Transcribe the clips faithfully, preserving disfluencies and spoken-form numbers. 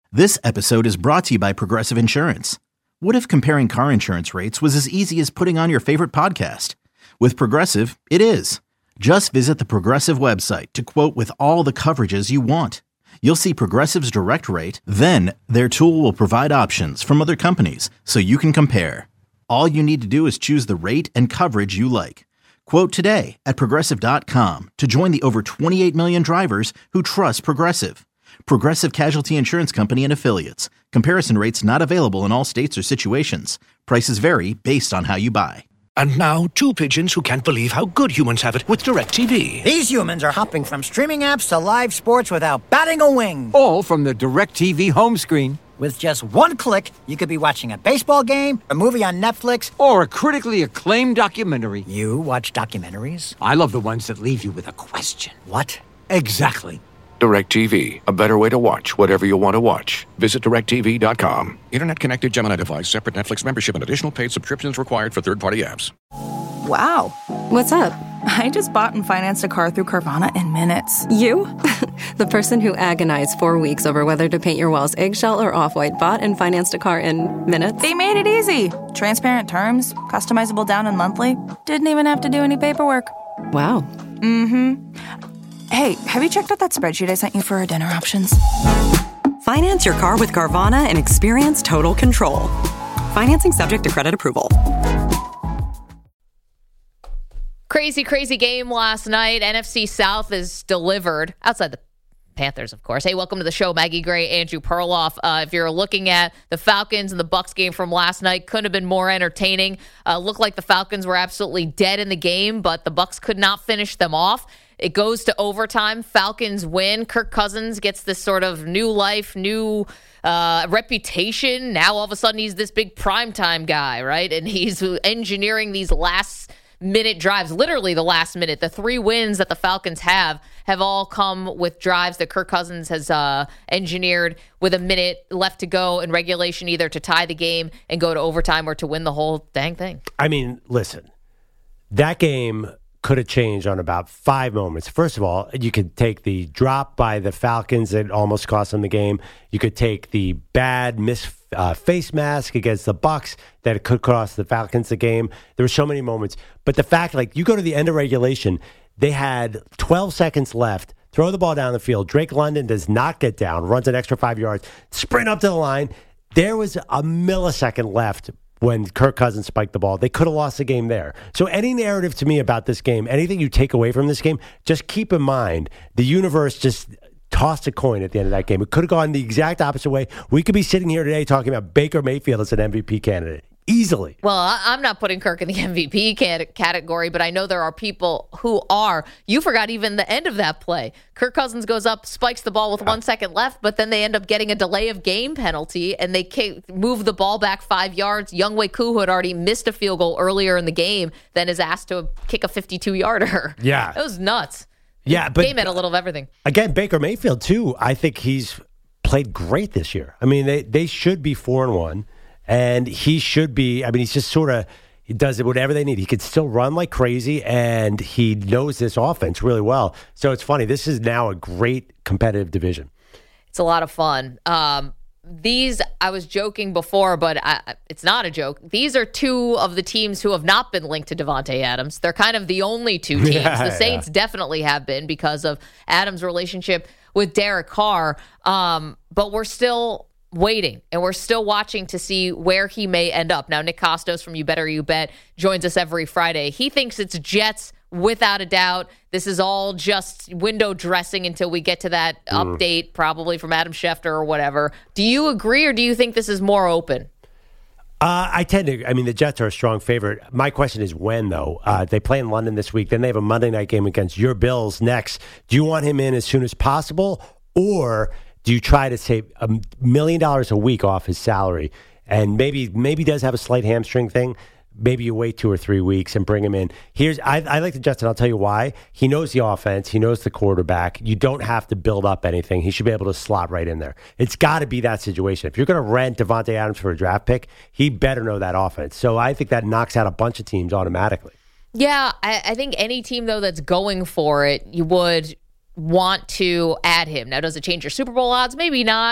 This episode is brought to you by Progressive Insurance. What if comparing car insurance rates was as easy as putting on your favorite podcast? With Progressive, it is. Just visit the Progressive website to quote with all the coverages you want. You'll see Progressive's direct rate, then their tool will provide options from other companies so you can compare. All you need to do is choose the rate and coverage you like. Quote today at progressive dot com to join the over twenty-eight million drivers who trust Progressive. Progressive Casualty Insurance Company and Affiliates. Comparison rates not available in all states or situations. Prices vary based on how you buy. And now, two pigeons who can't believe how good humans have it with DirecTV. These humans are hopping from streaming apps to live sports without batting a wing. All from the DirecTV home screen. With just one click, you could be watching a baseball game, a movie on Netflix, or a critically acclaimed documentary. You watch documentaries? I love the ones that leave you with a question. What? Exactly. DirecTV, a better way to watch whatever you want to watch. Visit direct T V dot com. Internet-connected Gemini device, separate Netflix membership, and additional paid subscriptions required for third-party apps. Wow. What's up? I just bought and financed a car through Carvana in minutes. You? The person who agonized four weeks over whether to paint your walls eggshell or off-white bought and financed a car in minutes? They made it easy. Transparent terms, customizable down and monthly. Didn't even have to do any paperwork. Wow. Mm-hmm. Hey, have you checked out that spreadsheet I sent you for our dinner options? Finance your car with Carvana and experience total control. Financing subject to credit approval. Crazy, crazy game last night. N F C South is delivered outside the Panthers, of course. Hey, welcome to the show. Maggie Gray, Andrew Perloff. Uh, if you're looking at the Falcons and the Bucs game from last night, couldn't have been more entertaining. Uh, looked like the Falcons were absolutely dead in the game, but the Bucs could not finish them off. It goes to overtime. Falcons win. Kirk Cousins gets this sort of new life, new uh, reputation. Now all of a sudden he's this big primetime guy, right? And he's engineering these last minute drives, literally the last minute. The three wins that the Falcons have have all come with drives that Kirk Cousins has uh, engineered with a minute left to go in regulation, either to tie the game and go to overtime or to win the whole dang thing. I mean, listen, that game could have changed on about five moments. First of all, you could take the drop by the Falcons that almost cost them the game. You could take the bad miss uh, face mask against the Bucs that it could cost the Falcons the game. There were so many moments. But the fact, like, you go to the end of regulation, they had twelve seconds left. Throw the ball down the field. Drake London does not get down, runs an extra five yards, sprint up to the line. There was a millisecond left when Kirk Cousins spiked the ball. They could have lost the game there. So any narrative to me about this game, anything you take away from this game, just keep in mind the universe just tossed a coin at the end of that game. It could have gone the exact opposite way. We could be sitting here today talking about Baker Mayfield as an M V P candidate. Easily. Well, I'm not putting Kirk in the M V P category, but I know there are people who are. You forgot even the end of that play. Kirk Cousins goes up, spikes the ball with one second left, but then they end up getting a delay of game penalty, and they move the ball back five yards. Younghoe Koo, who had already missed a field goal earlier in the game, then is asked to kick a fifty-two-yarder. Yeah. It was nuts. Yeah, but game had a little of everything. Again, Baker Mayfield, too, I think he's played great this year. I mean, they, they should be four and one. And he should be, I mean, he's just sort of, he does it whatever they need. He could still run like crazy, and he knows this offense really well. So it's funny. This is now a great competitive division. It's a lot of fun. Um, these, I was joking before, but I, it's not a joke. These are two of the teams who have not been linked to Davante Adams. They're kind of the only two teams. Yeah, the Saints yeah. definitely have been because of Adams' relationship with Derek Carr. Um, but we're still waiting, and we're still watching to see where he may end up. Now, Nick Costos from You Better You Bet joins us every Friday. He thinks it's Jets without a doubt. This is all just window dressing until we get to that mm. update, probably from Adam Schefter or whatever. Do you agree, or do you think this is more open? Uh, I tend to, I mean, the Jets are a strong favorite. My question is when, though. Uh, they play in London this week. Then they have a Monday night game against your Bills next. Do you want him in as soon as possible, or do you try to save a million dollars a week off his salary? And maybe maybe does have a slight hamstring thing. Maybe you wait two or three weeks and bring him in. Here's I, I like the Jets, and I'll tell you why. He knows the offense. He knows the quarterback. You don't have to build up anything. He should be able to slot right in there. It's got to be that situation. If you're going to rent Davante Adams for a draft pick, he better know that offense. So I think that knocks out a bunch of teams automatically. Yeah, I, I think any team, though, that's going for it, you would want to add him. Now, does it change your Super Bowl odds? Maybe not.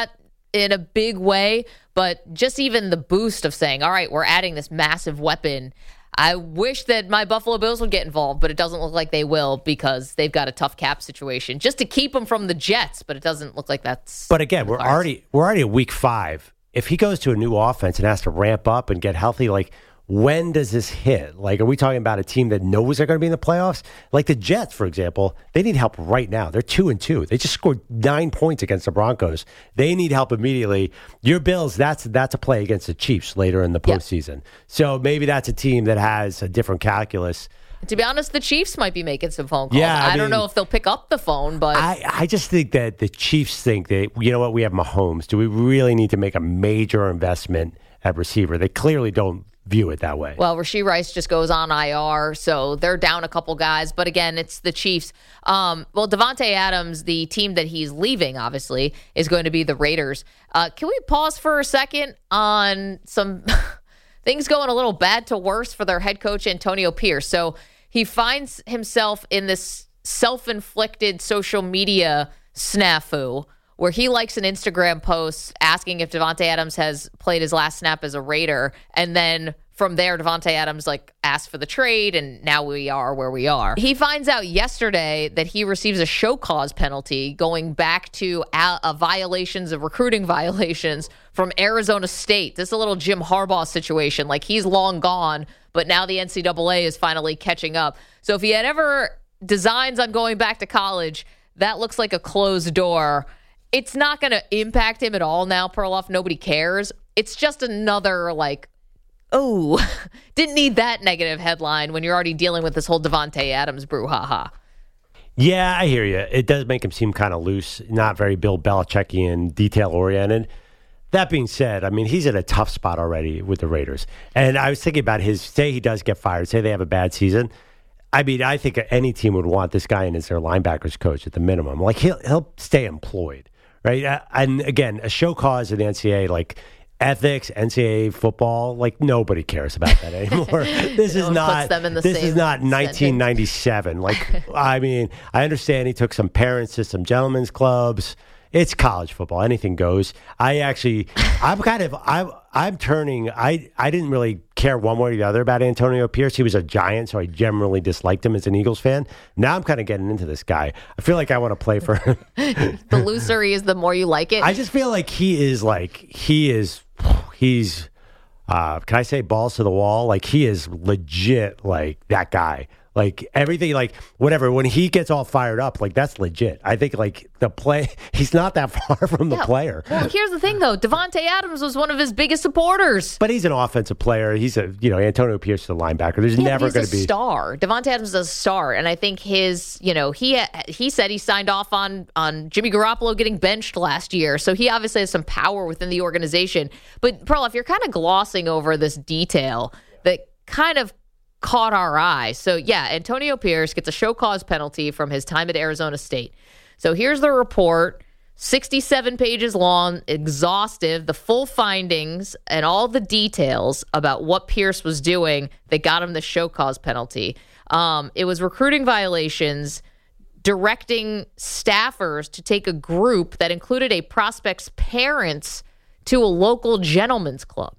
in a big way, but just even the boost of saying, all right, we're adding this massive weapon. I wish that my Buffalo Bills would get involved, but it doesn't look like they will because they've got a tough cap situation just to keep them from the Jets, but it doesn't look like that's. But again, we're cards. already we're already at week five. If he goes to a new offense and has to ramp up and get healthy, like when does this hit? Like, are we talking about a team that knows they're going to be in the playoffs? Like the Jets, for example, they need help right now. They're two and two. They just scored nine points against the Broncos. They need help immediately. Your Bills, that's that's a play against the Chiefs later in the postseason. Yep. So maybe that's a team that has a different calculus. To be honest, the Chiefs might be making some phone calls. Yeah, I, I mean, don't know if they'll pick up the phone, but I, I just think that the Chiefs think that, you know what, we have Mahomes. Do we really need to make a major investment at receiver? They clearly don't view it that way. Well, Rashee Rice just goes on I R, so they're down a couple guys. But again, it's the Chiefs. Um, well, Davante Adams, the team that he's leaving, obviously, is going to be the Raiders. Uh, can we pause for a second on some things going a little bad to worse for their head coach, Antonio Pierce? So he finds himself in this self-inflicted social media snafu where he likes an Instagram post asking if Davante Adams has played his last snap as a Raider. And then from there, Davante Adams like asked for the trade, and now we are where we are. He finds out yesterday that he receives a show cause penalty going back to a, a violations of recruiting violations from Arizona State. This is a little Jim Harbaugh situation. Like he's long gone, but now the N C double A is finally catching up. So if he had ever designs on going back to college, that looks like a closed door. It's not going to impact him at all now, Perloff. Nobody cares. It's just another, like, oh, didn't need that negative headline when you're already dealing with this whole Davante Adams brouhaha. Yeah, I hear you. It does make him seem kind of loose, not very Bill Belichickian, detail-oriented. That being said, I mean, he's in a tough spot already with the Raiders. And I was thinking about his, say he does get fired, say they have a bad season. I mean, I think any team would want this guy in as their linebackers coach at the minimum. Like, he'll he'll stay employed. Right. And again, a show cause in the N C double A, like ethics, N C double A football, like nobody cares about that anymore. This is not this is not nineteen ninety-seven. Like, I mean, I understand he took some parents to some gentlemen's clubs. It's college football. Anything goes. I actually, I'm kind of, I'm, I'm turning, I, I didn't really care one way or the other about Antonio Pierce. He was a Giant, so I generally disliked him as an Eagles fan. Now I'm kind of getting into this guy. I feel like I want to play for him. The looser he is, the more you like it. I just feel like he is like, he is, he's, uh, can I say balls to the wall? Like, he is legit like that guy. Like, everything, like, whatever, when he gets all fired up, like, that's legit. I think, like, the play, he's not that far from the yeah. player. Well, here's the thing, though. Davante Adams was one of his biggest supporters. But he's an offensive player. He's a, you know, Antonio Pierce is a linebacker. There's yeah, never going to be. He's a star. Davante Adams is a star. And I think his, you know, he he said he signed off on, on Jimmy Garoppolo getting benched last year. So he obviously has some power within the organization. But, Pearl, if you're kind of glossing over this detail that kind of caught our eye. So, yeah, Antonio Pierce gets a show cause penalty from his time at Arizona State. So here's the report, sixty-seven pages long, exhaustive, the full findings and all the details about what Pierce was doing that got him the show cause penalty. Um, it was recruiting violations, directing staffers to take a group that included a prospect's parents to a local gentleman's club.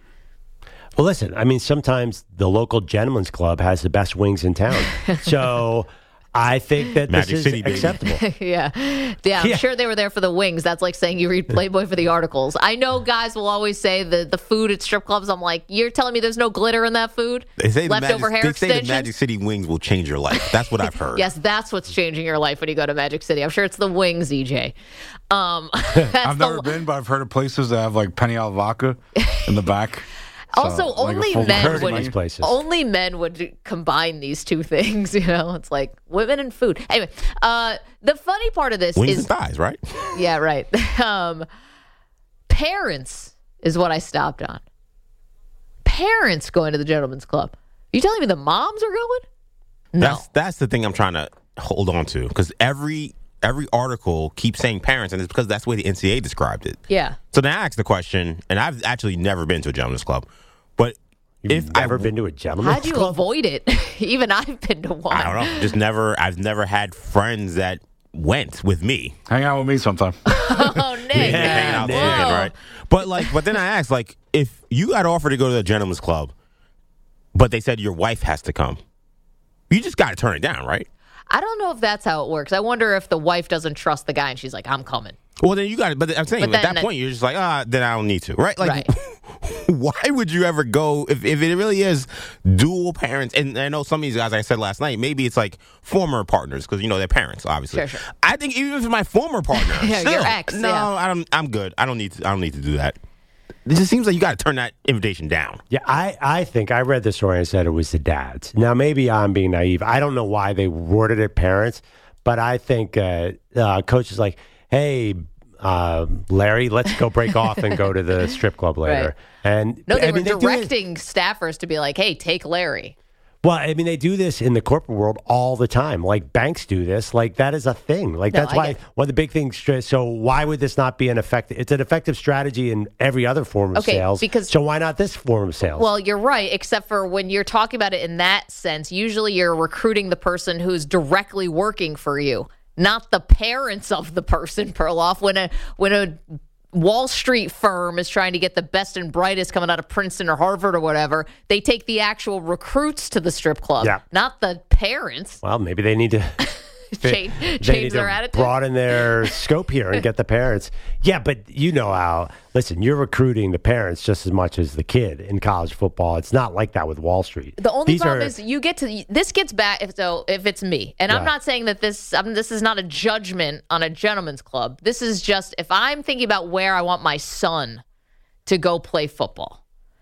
Well, listen, I mean, sometimes the local gentleman's club has the best wings in town. So I think that Magic this is City, acceptable. yeah. yeah. I'm Yeah. sure they were there for the wings. That's like saying you read Playboy for the articles. I know guys will always say the, the food at strip clubs. I'm like, you're telling me there's no glitter in that food? They say the Leftover Magic, hair they say the extensions? Magic City wings will change your life. That's what I've heard. Yes, that's what's changing your life when you go to Magic City. I'm sure it's the wings, E J. Um, that's I've the, never been, but I've heard of places that have like Peniel vodka in the back. Also, So, like a only full men party. would Nice places. only men would combine these two things. You know, it's like women and food. Anyway, uh, the funny part of this Wings is and thighs, right? yeah, right. Um, parents is what I stopped on. Parents going to the gentleman's club. You telling me the moms are going? No. That's that's the thing I'm trying to hold on to because every every article keeps saying parents, and it's because that's the way the N C double A described it. Yeah. So then I asked the question, and I've actually never been to a gentleman's club, but You've if never I, been to a gentleman's How'd you club? avoid it? Even I've been to one. I don't know, just never. I've never had friends that went with me. Hang out with me sometime. Oh, Nick. Yeah, hanging out this weekend, right? But like, but then I asked, like, if you got offered to go to the gentleman's club, but they said your wife has to come, you just got to turn it down, right? I don't know if that's how it works. I wonder if the wife doesn't trust the guy and she's like, I'm coming. Well, then you got it. But I'm saying, But at then that the- point, you're just like, ah, then I don't need to, right? Like, Right. why would you ever go if, if it really is dual parents? And I know some of these guys, like I said last night, maybe it's like former partners because you know they're parents, obviously. Sure, sure. I think even if it's my former partner, Yeah, still, your ex, no, yeah. I don't. I'm good. I don't need to. I don't need to do that. It just seems like you got to turn that invitation down. Yeah, I, I think I read the story and said it was the dads. Now, maybe I'm being naive. I don't know why they worded it parents, but I think uh, uh, coach is like, hey, uh, Larry, let's go break off and go to the strip club later. Right. And No, they I were mean, do it- directing staffers to be like, hey, take Larry. Well, I mean, they do this in the corporate world all the time. Like banks do this. Like that is a thing. Like No, that's I why get it. one of the big things. So why would this not be an effective? It's an effective strategy in every other form of Okay, sales. because- so why not this form of sales? Well, you're right, except for when you're talking about it in that sense, usually you're recruiting the person who's directly working for you, not the parents of the person, Perloff. When a when a Wall Street firm is trying to get the best and brightest coming out of Princeton or Harvard or whatever, they take the actual recruits to the strip club, Yeah. not the parents. well, maybe they need to. Change, they change need their to attitude. broaden their scope here and get the parents. Yeah, but you know how, listen, you're recruiting the parents just as much as the kid in college football. It's not like that with Wall Street. The only These problem are- is you get to this gets back. If so, if it's me, and I'm Yeah. not saying that this, I mean, this is not a judgment on a gentleman's club. This is just if I'm thinking about where I want my son to go play football.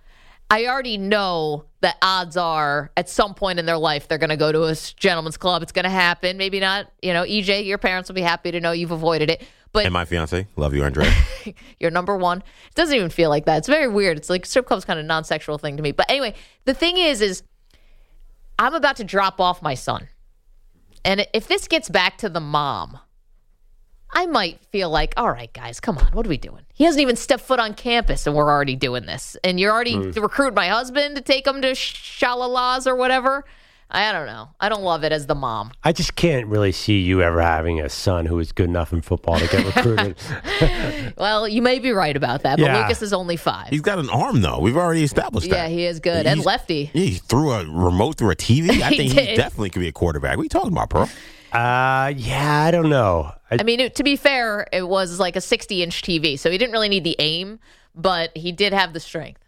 I already know that odds are at some point in their life they're going to go to a s- gentleman's club. It's going to happen. Maybe not. You know, E J, your parents will be happy to know you've avoided it. But And my fiance, love you, Andrea. you're number one. It doesn't even feel like that. It's very weird. It's like strip club's kind of non-sexual thing to me. But anyway, the thing is, is I'm about to drop off my son. And if this gets back to the mom, I might feel like, all right, guys, come on. What are we doing? He hasn't even stepped foot on campus and we're already doing this. And you're already Mm. recruiting my husband to take him to Shalalas or whatever. I don't know. I don't love it as the mom. I just can't really see you ever having a son who is good enough in football to get recruited. Well, you may be right about that, but Yeah. Lucas is only five. He's got an arm, though. We've already established Yeah, that. he is good. And He's- lefty. Yeah, he threw a remote through a T V. I He think he did. definitely could be a quarterback. What are you talking about, Pearl? uh, yeah, I don't know. I, I mean, it, to be fair, it was like a sixty-inch T V, so he didn't really need the aim, but he did have the strength.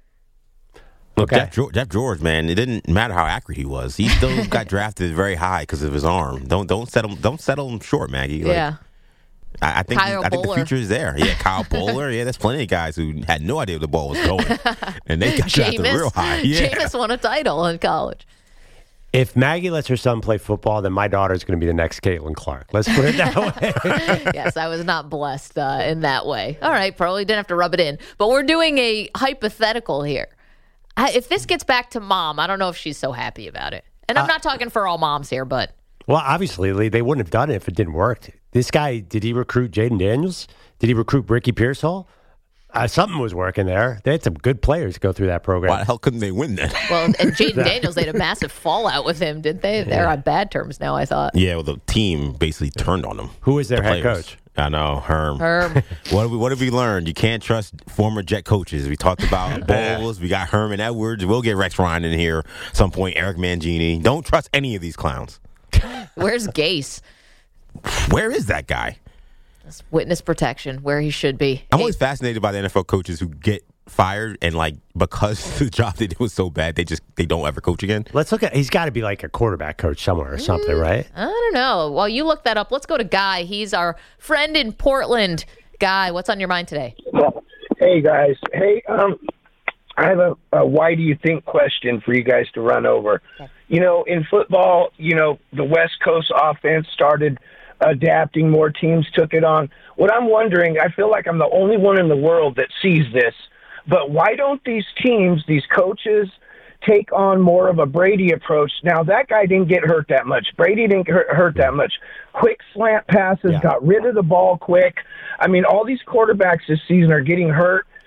Look, Okay. Jeff, George, Jeff George, man, it didn't matter how accurate he was. He still got drafted very high because of his arm. Don't don't settle don't settle him short, Maggie. Like, yeah. I, I think Kyle I think the Bowler. future is there. Yeah, Kyle Bowler. Yeah, there's plenty of guys who had no idea where the ball was going, and they got drafted real high. Yeah, Jameis won a title in college. if Maggie lets her son play football, then my daughter's going to be the next Caitlin Clark. Let's put it that way. Yes, I was not blessed uh, in that way. All right, probably didn't have to rub it in. But we're doing a hypothetical here. I, if this gets back to mom, I don't know if she's so happy about it. And I'm Uh, not talking for all moms here, but Well, obviously, Lee, they wouldn't have done it if it didn't work. This guy, did he recruit Jaden Daniels? Did he recruit Ricky Pearsall? Uh, something was working there. They had some good players go through that program. why the hell couldn't they win then? well, and Jaden Daniels, they had a massive fallout with him, didn't they? They're on bad terms now, I thought. Yeah, well, the team basically turned on him. Who is their The head players. coach? I know, Herm. Herm. What have we What have we learned? You can't trust former Jet coaches. We talked about Bowles. We got Herman Edwards. We'll get Rex Ryan in here at some point. Eric Mangini. Don't trust any of these clowns. Where's Gase? Where is that guy? That's witness protection, where he should be. I'm Hey, always fascinated by the N F L coaches who get fired and like because the job they did was so bad, they just they don't ever coach again. Let's look at. He's got to be like a quarterback coach somewhere or something, right? I don't know. While you look that up, let's go to Guy. He's our friend in Portland. Guy, what's on your mind today? Hey, guys. Hey, um, I have a, a why do you think question for you guys to run over. You know, in football, you know, the West Coast offense started adapting. More teams took it on. What I'm wondering, I feel like I'm the only one in the world that sees this, but why don't these teams, these coaches, take on more of a Brady approach? Now, that guy didn't get hurt that much. Brady didn't hurt, hurt that much. Quick slant passes, Yeah. got rid of the ball quick. I mean, all these quarterbacks this season are getting hurt.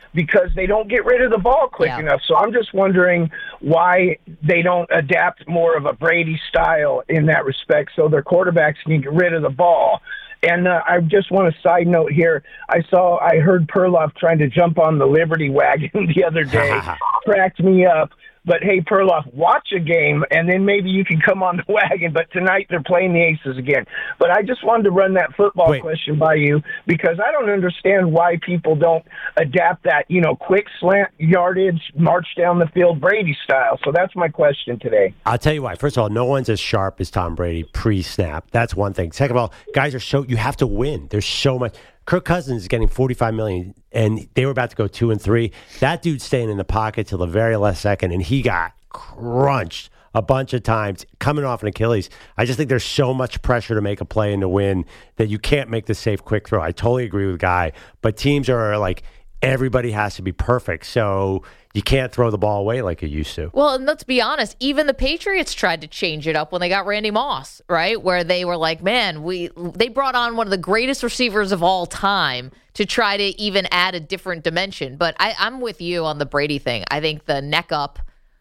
because they don't get rid of the ball quick Yeah. enough. So I'm just wondering why they don't adapt more of a Brady style in that respect so their quarterbacks can get rid of the ball. And uh, I just want a side note here. I saw, I heard Perloff trying to jump on the Liberty wagon the other day. Cracked me up. But, hey, Perloff, watch a game, and then maybe you can come on the wagon. But tonight they're playing the Aces again. But I just wanted to run that football Wait. question by you because I don't understand why people don't adapt that, you know, quick slant yardage, march down the field Brady style. So that's my question today. I'll tell you why. First of all, no one's as sharp as Tom Brady pre-snap. That's one thing. Second of all, guys are so you have to win. There's so much. Kirk Cousins is getting forty-five million dollars, and they were about to go two and three. That dude's staying in the pocket till the very last second, and he got crunched a bunch of times coming off an Achilles. I just think there's so much pressure to make a play and to win that you can't make the safe, quick throw. I totally agree with Guy, but teams are like everybody has to be perfect, so you can't throw the ball away like you used to. Well, and let's be honest, even the Patriots tried to change it up when they got Randy Moss, right? Where they were like, man, we they brought on one of the greatest receivers of all time to try to even add a different dimension. But I, I'm with you on the Brady thing. I think the neck up,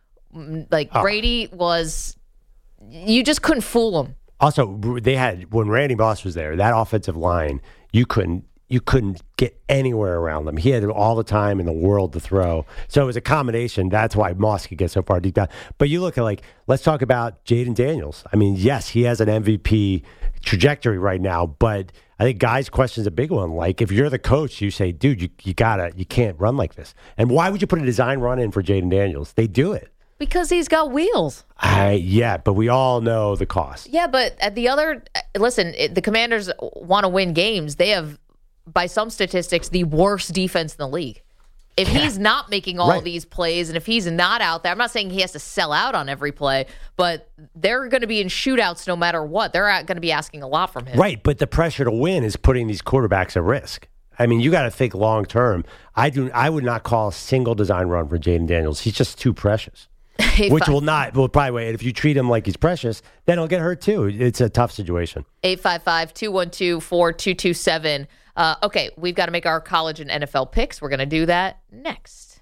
like Oh. Brady was, you just couldn't fool him. Also, they had when Randy Moss was there, that offensive line, you couldn't you couldn't get anywhere around them. He had all the time in the world to throw. So it was a combination. That's why Moss could get so far deep down. But you look at, like, let's talk about Jaden Daniels. I mean, yes, he has an M V P trajectory right now, but I think Guy's question is a big one. Like, if you're the coach, you say, dude, you, you gotta, you can't run like this. And why would you put a design run in for Jaden Daniels? They do it. Because he's got wheels. I, yeah, but we all know the cost. Yeah, but at the other, listen, it, the Commanders want to win games. They have, by some statistics, the worst defense in the league. If Yeah. he's not making all Right. these plays and if he's not out there, I'm not saying he has to sell out on every play, but they're going to be in shootouts no matter what. They're going to be asking a lot from him. Right, but the pressure to win is putting these quarterbacks at risk. I mean, you got to think long term. I do. I would not call a single design run for Jaden Daniels. He's just too precious. Which will not, will probably wait. If you treat him like he's precious, then he'll get hurt too. It's a tough situation. eight five five, two one two, four two two seven. Uh, okay, we've got to make our college and N F L picks. We're going to do that next.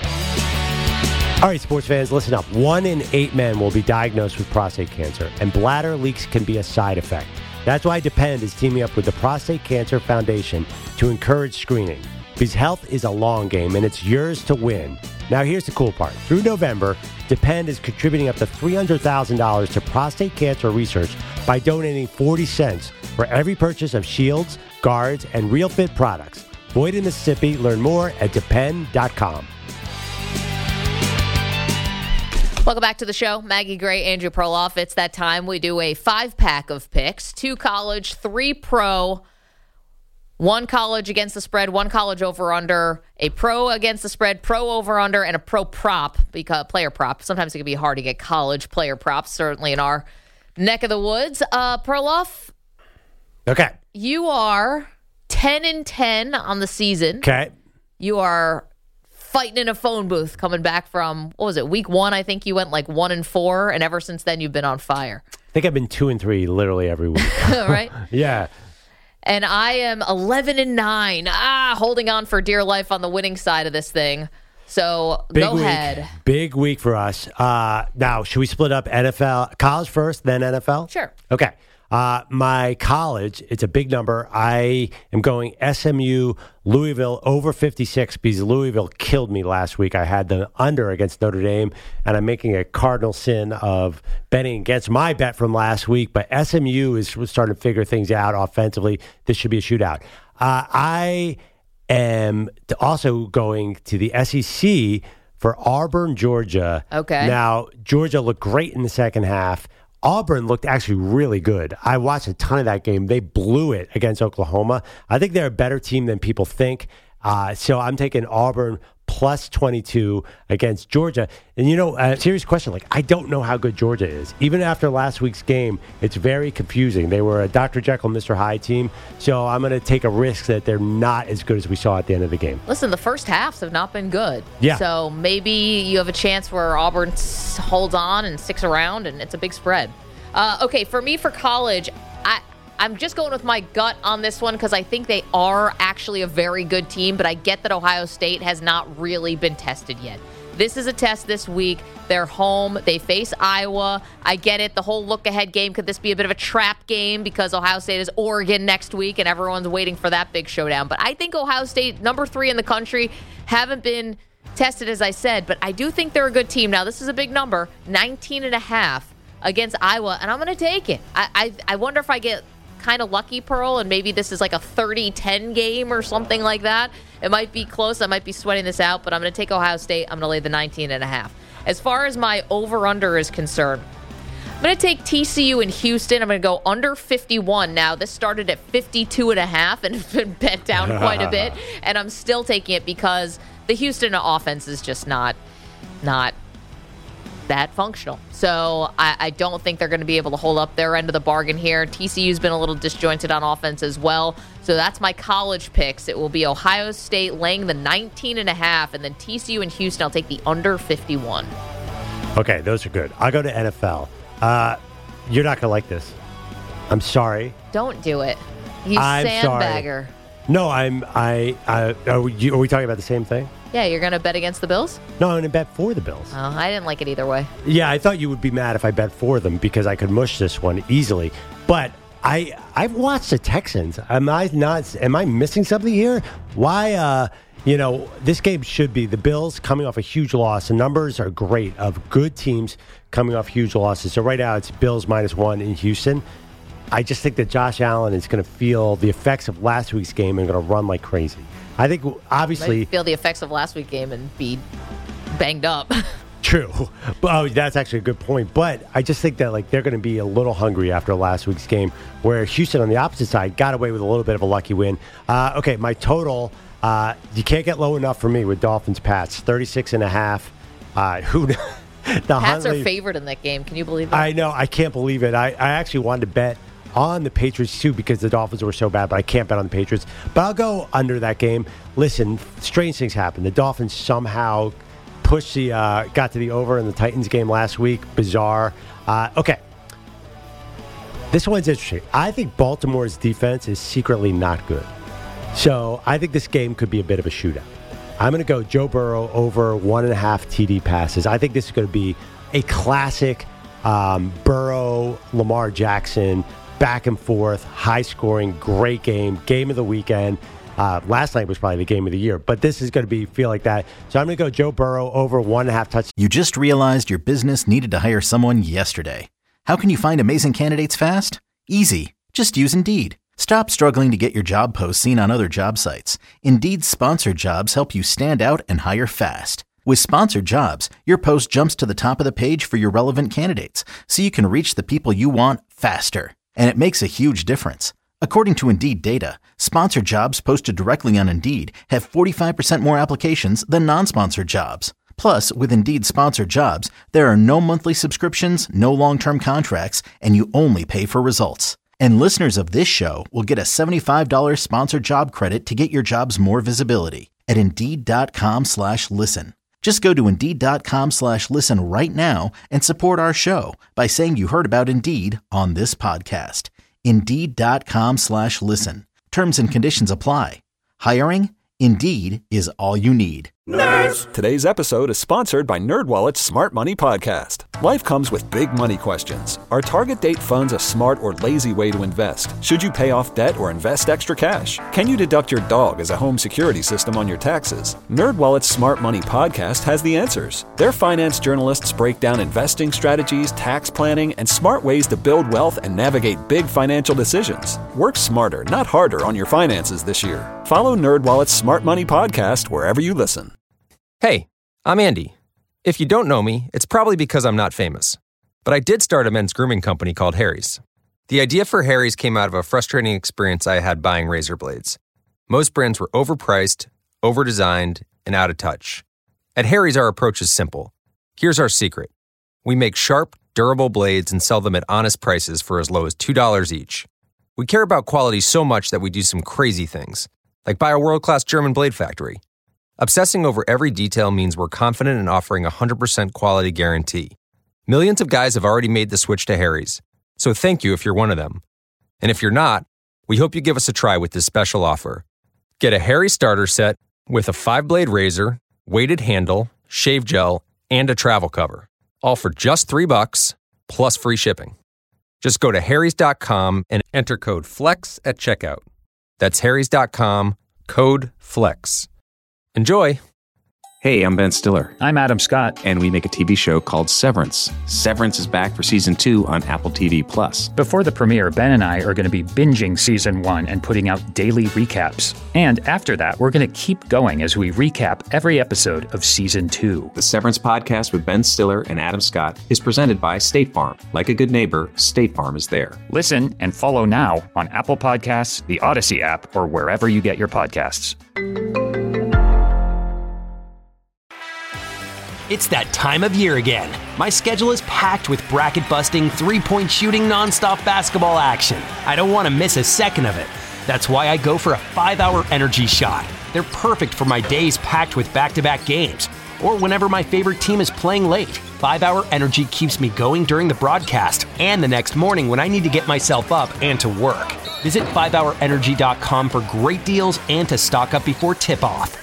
All right, sports fans, listen up. One in eight men will be diagnosed with prostate cancer, and bladder leaks can be a side effect. That's why Depend is teaming up with the Prostate Cancer Foundation to encourage screening. Because health is a long game, and it's yours to win. Now, here's the cool part. Through November, Depend is contributing up to three hundred thousand dollars to prostate cancer research by donating forty cents for every purchase of shields, guards, and Real Fit products. Boyd, Mississippi. Learn more at depend dot com. Welcome back to the show. Maggie Gray, Andrew Perloff. It's that time. We do a five-pack of picks. Two college, three pro, one college against the spread, one college over-under, a pro against the spread, pro over-under, and a pro prop, because player prop. Sometimes it can be hard to get college player props, certainly in our neck of the woods. Uh, Perloff, Okay. you are ten and ten on the season. Okay. You are fighting in a phone booth coming back from, what was it, week one? I think you went like one and four, and ever since then you've been on fire. I think I've been two and three literally every week. Right? Yeah. And I am eleven and nine. Ah, holding on for dear life on the winning side of this thing. So Big go week. ahead. Big week for us. Uh, now, should we split up N F L, college first, then N F L? Sure. Okay. Uh, my college, it's a big number. I am going S M U Louisville over fifty-six because Louisville killed me last week. I had the under against Notre Dame, and I'm making a cardinal sin of betting against my bet from last week. But S M U is starting to figure things out offensively. This should be a shootout. Uh, I am also going to the S E C for Auburn, Georgia. Okay. Now, Georgia looked great in the second half. Auburn looked actually really good. I watched a ton of that game. They blew it against Oklahoma. I think they're a better team than people think. Uh, so I'm taking Auburn plus twenty-two against Georgia. And, you know, a serious question, like, I don't know how good Georgia is. Even after last week's game, it's very confusing. They were a Doctor Jekyll, Mister Hyde team. So I'm going to take a risk that they're not as good as we saw at the end of the game. Listen, the first halves have not been good. Yeah. So maybe you have a chance where Auburn s- holds on and sticks around, and it's a big spread. Uh, okay, for me, for college, I I'm just going with my gut on this one because I think they are actually a very good team, but I get that Ohio State has not really been tested yet. This is a test this week. They're home. They face Iowa. I get it. The whole look-ahead game, could this be a bit of a trap game because Ohio State is Oregon next week and everyone's waiting for that big showdown? But I think Ohio State, number three in the country, haven't been tested, as I said, but I do think they're a good team. Now, this is a big number, nineteen and a half against Iowa, and I'm going to take it. I, I, I wonder if I get kind of lucky, Pearl, and maybe this is like a thirty ten game or something like that. It might be close. I might be sweating this out, but I'm going to take Ohio State. I'm going to lay the nineteen and a half. As far as my over-under is concerned, I'm going to take T C U in Houston. I'm going to go under fifty-one. Now, this started at fifty-two and a half and it's been bet down quite a bit, and I'm still taking it because the Houston offense is just not not that functional. So I, I don't think they're going to be able to hold up their end of the bargain here. T C U's been a little disjointed on offense as well. So that's my college picks. It will be Ohio State laying the nineteen and a half, and then T C U and Houston, I'll take the under fifty-one. Okay, those are good. I'll go to N F L. Uh, you're not going to like this. I'm sorry. Don't do it. You I'm sandbagger. Sorry. No, I'm. I. I are, we, are we talking about the same thing? Yeah, you're going to bet against the Bills? No, I'm going to bet for the Bills. Oh, I didn't like it either way. Yeah, I thought you would be mad if I bet for them because I could mush this one easily. But I, I've watched the Texans. Am I not? Am I missing something here? Why? Uh, you know, this game should be the Bills coming off a huge loss. The numbers are great of good teams coming off huge losses. So right now it's Bills minus one in Houston. I just think that Josh Allen is going to feel the effects of last week's game and going to run like crazy. I think, obviously... Might feel the effects of last week's game and be banged up. True. Oh, that's actually a good point. But I just think that like they're going to be a little hungry after last week's game, where Houston on the opposite side got away with a little bit of a lucky win. Uh, okay, my total, uh, you can't get low enough for me with Dolphins Pats, thirty-six and a half. Uh, who the Pats Huntley, are favored in that game. Can you believe that? I know. I can't believe it. I, I actually wanted to bet on the Patriots too because the Dolphins were so bad, but I can't bet on the Patriots. But I'll go under that game. Listen, strange things happen. The Dolphins somehow pushed the uh, got to the over in the Titans game last week. Bizarre. Uh, okay, this one's interesting. I think Baltimore's defense is secretly not good, so I think this game could be a bit of a shootout. I'm going to go Joe Burrow over one and a half T D passes. I think this is going to be a classic um, Burrow, Lamar Jackson, back and forth, high scoring, great game, game of the weekend. Uh, last night was probably the game of the year, but this is going to be feel like that. So I'm going to go Joe Burrow over one and a half touchdowns. You just realized your business needed to hire someone yesterday. How can you find amazing candidates fast? Easy. Just use Indeed. Stop struggling to get your job posts seen on other job sites. Indeed's sponsored jobs help you stand out and hire fast. With sponsored jobs, your post jumps to the top of the page for your relevant candidates, so you can reach the people you want faster. And it makes a huge difference. According to Indeed data, sponsored jobs posted directly on Indeed have forty-five percent more applications than non-sponsored jobs. Plus, with Indeed sponsored jobs, there are no monthly subscriptions, no long-term contracts, and you only pay for results. And listeners of this show will get a seventy-five dollars sponsored job credit to get your jobs more visibility at Indeed.com slash listen. Just go to Indeed.com slash listen right now and support our show by saying you heard about Indeed on this podcast. Indeed.com slash listen. Terms and conditions apply. Hiring? Indeed is all you need. Nerds! Today's episode is sponsored by NerdWallet's Smart Money Podcast. Life comes with big money questions. Are target date funds a smart or lazy way to invest? Should you pay off debt or invest extra cash? Can you deduct your dog as a home security system on your taxes? NerdWallet's Smart Money Podcast has the answers. Their finance journalists break down investing strategies, tax planning, and smart ways to build wealth and navigate big financial decisions. Work smarter, not harder on your finances this year. Follow NerdWallet's Smart Money Podcast wherever you listen. Hey, I'm Andy. If you don't know me, it's probably because I'm not famous. But I did start a men's grooming company called Harry's. The idea for Harry's came out of a frustrating experience I had buying razor blades. Most brands were overpriced, overdesigned, and out of touch. At Harry's, our approach is simple. Here's our secret. We make sharp, durable blades and sell them at honest prices for as low as two dollars each. We care about quality so much that we do some crazy things, like buy a world-class German blade factory. Obsessing over every detail means we're confident in offering a one hundred percent quality guarantee. Millions of guys have already made the switch to Harry's, so thank you if you're one of them. And if you're not, we hope you give us a try with this special offer. Get a Harry's starter set with a five-blade razor, weighted handle, shave gel, and a travel cover. All for just three bucks, plus free shipping. Just go to harrys dot com and enter code FLEX at checkout. That's harrys dot com, code FLEX. Enjoy! Hey, I'm Ben Stiller. I'm Adam Scott. And we make a T V show called Severance. Severance is back for season two on Apple T V Plus. Before the premiere, Ben and I are going to be binging season one and putting out daily recaps. And after that, we're going to keep going as we recap every episode of season two. The Severance podcast with Ben Stiller and Adam Scott is presented by State Farm. Like a good neighbor, State Farm is there. Listen and follow now on Apple Podcasts, the Odyssey app, or wherever you get your podcasts. It's that time of year again. My schedule is packed with bracket-busting, three-point shooting, nonstop basketball action. I don't want to miss a second of it. That's why I go for a five-hour energy shot. They're perfect for my days packed with back-to-back games, or whenever my favorite team is playing late. five-hour energy keeps me going during the broadcast and the next morning when I need to get myself up and to work. Visit five hour energy dot com for great deals and to stock up before tip-off.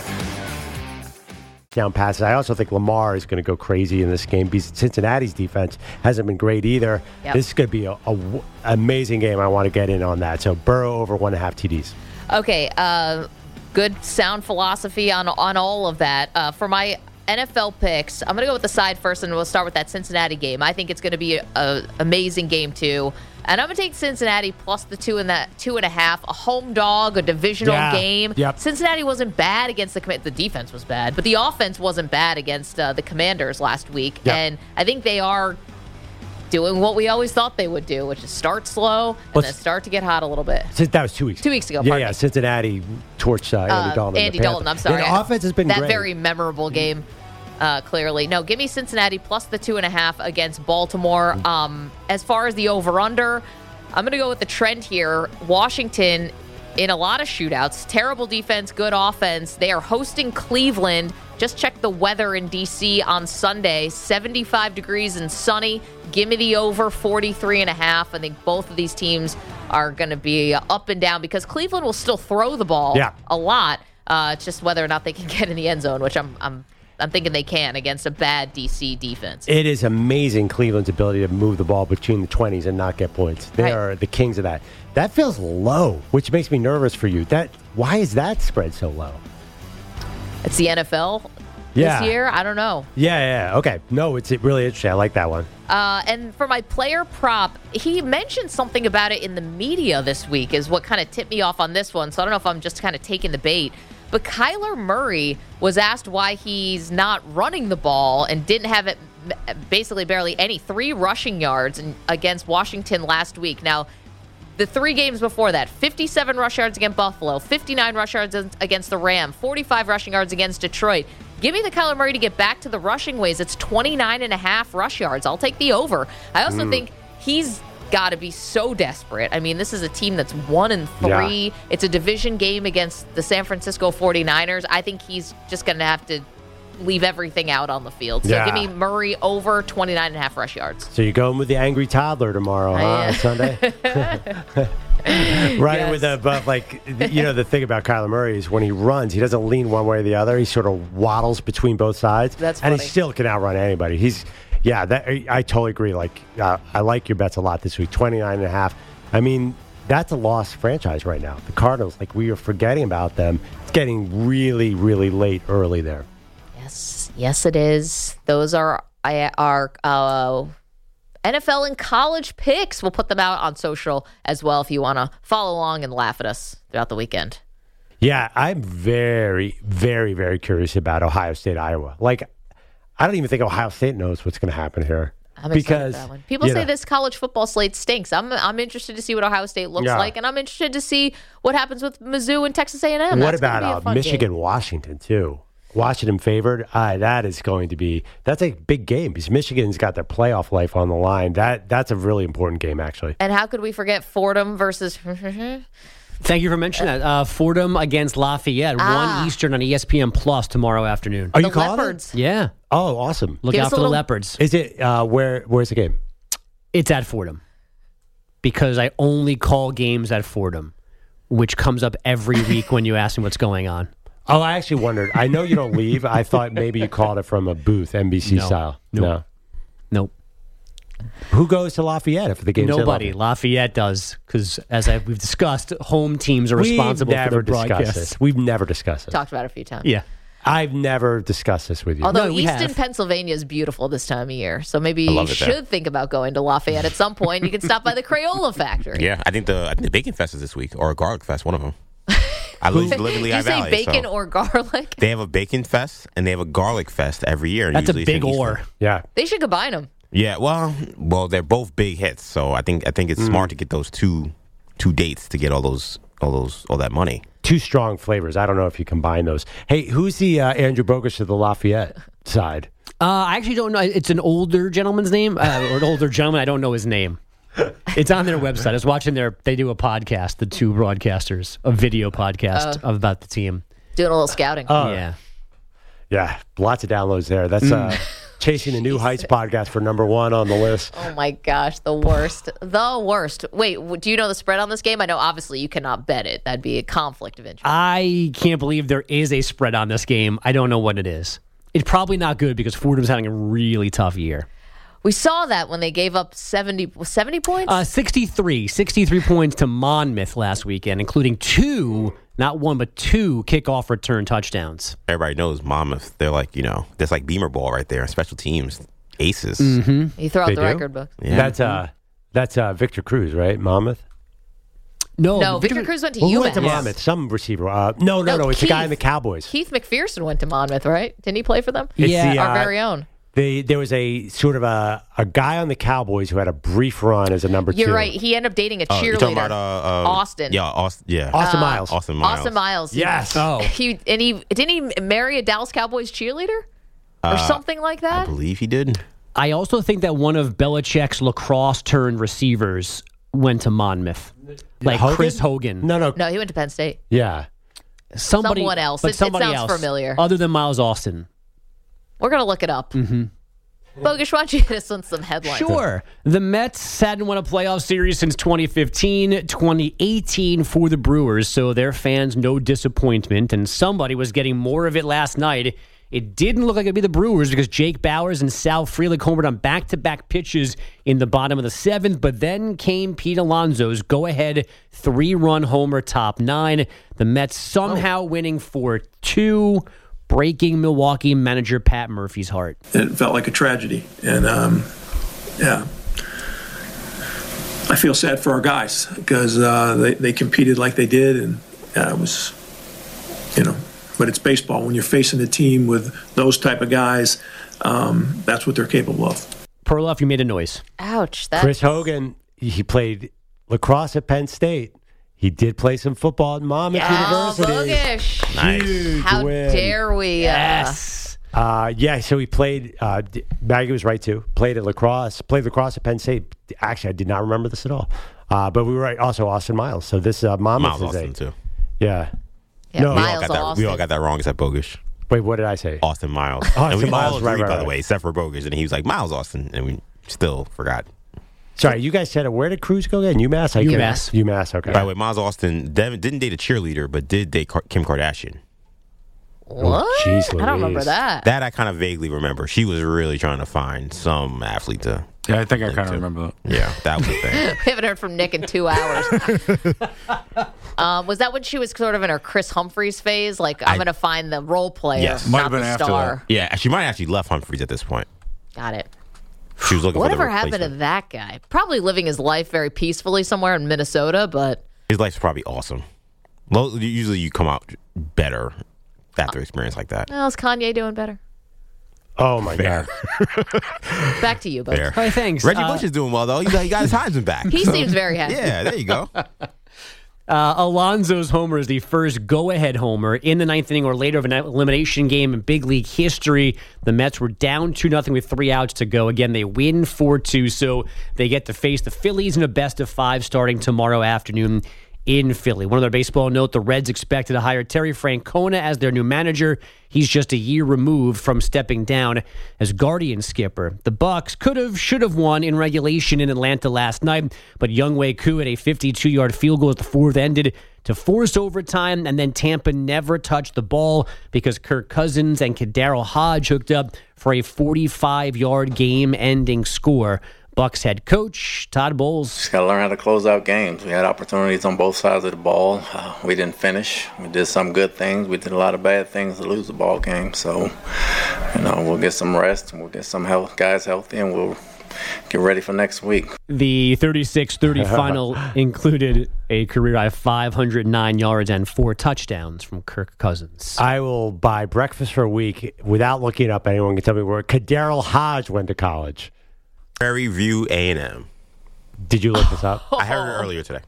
Down passes. I also think Lamar is going to go crazy in this game because Cincinnati's defense hasn't been great either. Yep. This is going to be an amazing game. I want to get in on that. So Burrow over one and a half T Ds. Okay, uh, good sound philosophy on on all of that. Uh, for my N F L picks, I'm going to go with the side first, and we'll start with that Cincinnati game. I think it's going to be an amazing game, too. And I'm going to take Cincinnati plus the two and that two and a half, a home dog, a divisional yeah. game. Yep. Cincinnati wasn't bad against the – the defense was bad, but the offense wasn't bad against uh, the Commanders last week. Yep. And I think they are doing what we always thought they would do, which is start slow and well, then start to get hot a little bit. That was two weeks Two weeks ago, Yeah, pardon yeah. me. Cincinnati torched uh, Andy uh, Dalton. Andy Dalton, I'm sorry. Yeah, the offense has been that great. That very memorable game. Uh, clearly. No, give me Cincinnati plus the two and a half against Baltimore. Um, as far as the over-under, I'm going to go with the trend here. Washington in a lot of shootouts. Terrible defense, good offense. They are hosting Cleveland. Just check the weather in D C on Sunday. seventy-five degrees and sunny. Give me the over forty-three and a half. I think both of these teams are going to be up and down because Cleveland will still throw the ball yeah. a lot. Uh, it's just whether or not they can get in the end zone, which I'm I'm I'm thinking they can against a bad D C defense. It is amazing Cleveland's ability to move the ball between the twenties and not get points. They right. are the kings of that. That feels low, which makes me nervous for you. That why is that spread so low? It's the N F L yeah. this year. I don't know. Yeah, yeah. Okay. No, it's really interesting. I like that one. Uh, and for my player prop, he mentioned something about it in the media this week is what kind of tipped me off on this one. So I don't know if I'm just kind of taking the bait. But Kyler Murray was asked why he's not running the ball and didn't have it basically barely any three rushing yards in, against Washington last week. Now, the three games before that, fifty-seven rush yards against Buffalo, fifty-nine rush yards against the Rams, forty-five rushing yards against Detroit. Give me the Kyler Murray to get back to the rushing ways. It's twenty-nine and a half rush yards. I'll take the over. I also mm. think he's got to be so desperate. I mean, this is a team that's one and three. Yeah. It's a division game against the San Francisco forty-niners. I think he's just going to have to leave everything out on the field. So yeah. give me Murray over twenty-nine and a half rush yards. So you're going with the angry toddler tomorrow, huh? Uh, Sunday? right yes. with the, but like, you know, the thing about Kyler Murray is when he runs, he doesn't lean one way or the other. He sort of waddles between both sides. That's funny. And he still can outrun anybody. He's, yeah, that I totally agree. Like, uh, I like your bets a lot this week. twenty-nine and a half. I mean, that's a lost franchise right now. The Cardinals, like, we are forgetting about them. It's getting really, really late early there. Yes, yes, it is. Those are our uh, N F L and college picks. We'll put them out on social as well if you want to follow along and laugh at us throughout the weekend. Yeah, I'm very, very, very curious about Ohio State, Iowa. Like, I don't even think Ohio State knows what's going to happen here. I'm because that one. People say know. this college football slate stinks. I'm I'm interested to see what Ohio State looks yeah. like, and I'm interested to see what happens with Mizzou and Texas A and M. What That's about uh, Michigan, game. Washington, too? Washington favored. Uh, that is going to be that's a big game because Michigan's got their playoff life on the line. That that's a really important game, actually. And how could we forget Fordham versus? Thank you for mentioning that. Uh, Fordham against Lafayette, ah. one Eastern on E S P N Plus tomorrow afternoon. Are the you calling Leopards. it? Yeah. Oh, awesome! Look Give out for little... the Leopards. Is it uh, where? Where's the game? It's at Fordham. because I only call games at Fordham, which comes up every week when you ask me what's going on. Oh, I actually wondered. I know you don't leave. I thought maybe you called it from a booth, N B C No. style. Nope. No. Nope. Who goes to Lafayette if the game's at Nobody. Lafayette? Lafayette does, because as I, we've discussed, home teams are responsible We've never for the discussed broadcast. this. We've never discussed it. Talked about it a few times. Yeah. I've never discussed this with you. Although No, we Easton, have. Pennsylvania is beautiful this time of year. So maybe I you love it should there. think about going to Lafayette at some point. You can stop by the Crayola factory. Yeah, I think the I think the Bacon Fest is this week, or a Garlic Fest, one of them. I live, live in Did Lehigh you say Valley. bacon so or garlic? they have a Bacon Fest and they have a Garlic Fest every year. That's a usually it's in big Easton. or. Yeah. They should combine them. Yeah, well, well, they're both big hits, so I think I think it's Mm. smart to get those two two dates to get all those all those all that money. Two strong flavors. I don't know if you combine those. Hey, who's the uh, Andrew Bogus to the Lafayette side? Uh, I actually don't know. It's an older gentleman's name, uh, or an older gentleman. I don't know his name. It's on their website. I was watching their, they do a podcast, the two broadcasters, a video podcast Oh. about the team. Doing a little scouting. Oh. Yeah. Yeah, lots of downloads there. That's uh, Chasing the New Heights podcast for number one on the list. Oh my gosh, the worst. The worst. Wait, w- do you know the spread on this game? I know obviously you cannot bet it. That'd be a conflict of interest. I can't believe there is a spread on this game. I don't know what it is. It's probably not good because Fordham's having a really tough year. We saw that when they gave up seventy, seventy points? Uh, sixty-three. sixty-three points to Monmouth last weekend, including two, not one, but two kickoff return touchdowns. Everybody knows Monmouth. They're like, you know, that's like Beamer Ball right there. Special teams, aces. Mm-hmm. You throw out They the do? record book. Yeah. That's uh, that's uh, Victor Cruz, right? Monmouth. No, No, Victor Cruz went to Well, who UMass. went to Monmouth? Some receiver. Uh, no, no, No, no. It's the guy Keith. in the Cowboys. Keith McPherson went to Monmouth, right? Didn't he play for them? It's the, Our uh, very own. They, there was a sort of a, a guy on the Cowboys who had a brief run as a number You're two. right. He ended up dating a Oh, cheerleader. you're talking about uh, uh, Austin. Yeah, Austin. Yeah, Austin Uh, Miles. Austin Miles. Austin Miles. Yes. Oh. He and he didn't he marry a Dallas Cowboys cheerleader or Uh, something like I that? believe he did. I also think that one of Belichick's lacrosse turned receivers went to Monmouth. Like Hogan? Chris Hogan. No, no. No, he went to Penn State. Yeah. Somebody, Someone else. But It- it somebody sounds else, familiar. Other than Miles Austin. We're gonna look it up. Mm-hmm. Bogus, why don't you hit us on some headlines? Sure. The Mets hadn't won a playoff series since twenty fifteen, twenty eighteen for the Brewers, so their fans no disappointment, and somebody was getting more of it last night. It didn't look like it'd be the Brewers because Jake Bowers and Sal Frelick homered on back-to-back pitches in the bottom of the seventh, but then came Pete Alonso's go-ahead three-run homer top nine. The Mets somehow winning four two, breaking Milwaukee manager Pat Murphy's heart. It felt like a tragedy. And, um, yeah, I feel sad for our guys because uh, they, they competed like they did. And uh, it was, you know, but it's baseball. When you're facing a team with those type of guys, um, that's what they're capable of. Perloff, you made a noise. Ouch. That Chris Hogan, he played lacrosse at Penn State. He did play some football at Monmouth Oh, University. Bogish. Nice. Huge How win. dare we? Yes. Uh, yeah, so he played. Uh, D- Maggie was right too. Played at lacrosse. Played lacrosse at Penn State. Actually, I did not remember this at all. Uh, but we were right. Also, Austin Miles. So this uh, Monmouth Miles is Austin a, too. Yeah. Yeah, No. We all, Miles got that, Austin. we all got that wrong except Bogish. Wait, what did I say? Austin Miles. Austin and we Miles, all right, agreed, right, by right. the way, except for Bogish. And he was like, Miles Austin. And we still forgot. Sorry, you guys said it. Where did Cruz go again? UMass. I couldn't- UMass. UMass. Okay. By the way, Miles Austin didn't didn't date a cheerleader, but did date Car- Kim Kardashian. What? jeez I don't remember Louise. that. That I kind of vaguely remember. She was really trying to find some athlete to. Yeah, I think I kind of to- remember that. Yeah, that was the thing. We haven't heard from Nick in two hours. um, was that when she was sort of in her Chris Humphreys phase? Like, I'm I- going to find the role player, Yes. Might not have been the after star. Yeah, she might have actually left Humphreys at this point. Got it. She was looking Whatever for the happened to replacement. that guy? Probably living his life very peacefully somewhere in Minnesota, but His life's probably awesome. Lo- Usually you come out better after an experience like that. well, is Kanye doing better? Oh my God. Back to you, bud. Fair. All right, thanks. Reggie Uh, Bush is doing well, though. He got, he got his Heisman back. He So- seems very happy. Yeah, there you go. Uh, Alonso's homer is the first go-ahead homer in the ninth inning or later of an elimination game in big league history. The Mets were down two nothing with three outs to go. Again, they win four two, so they get to face the Phillies in a best of five starting tomorrow afternoon in Philly. One other baseball note, the Reds expected to hire Terry Francona as their new manager. He's just a year removed from stepping down as Guardian skipper. The Bucks could have, should have won in regulation in Atlanta last night, but Younghoe Koo at a fifty-two-yard field goal at the fourth ended to force overtime, and then Tampa never touched the ball because Kirk Cousins and Kadarius Hodge hooked up for a forty-five-yard game-ending score. Bucks head coach Todd Bowles. Just got to learn how to close out games. We had opportunities on both sides of the ball. Uh, we didn't finish. We did some good things. We did a lot of bad things to lose the ball game. So, you know, we'll get some rest and we'll get some health, guys healthy, and we'll get ready for next week. The thirty-six thirty final included a career-high five hundred nine yards and four touchdowns from Kirk Cousins. I will buy breakfast for a week without looking up. Anyone can tell me where Kadarius Hodge went to college. Prairie View A and M. Did you look this up? I heard it earlier today.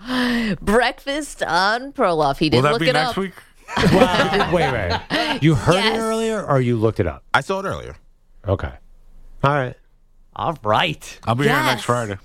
Breakfast on Perloff. He did Will that look be it next up. week? Well, wait, wait. You heard Yes. it earlier or you looked it up? I saw it earlier. Okay. All right. All right. I'll be Yes. here next Friday.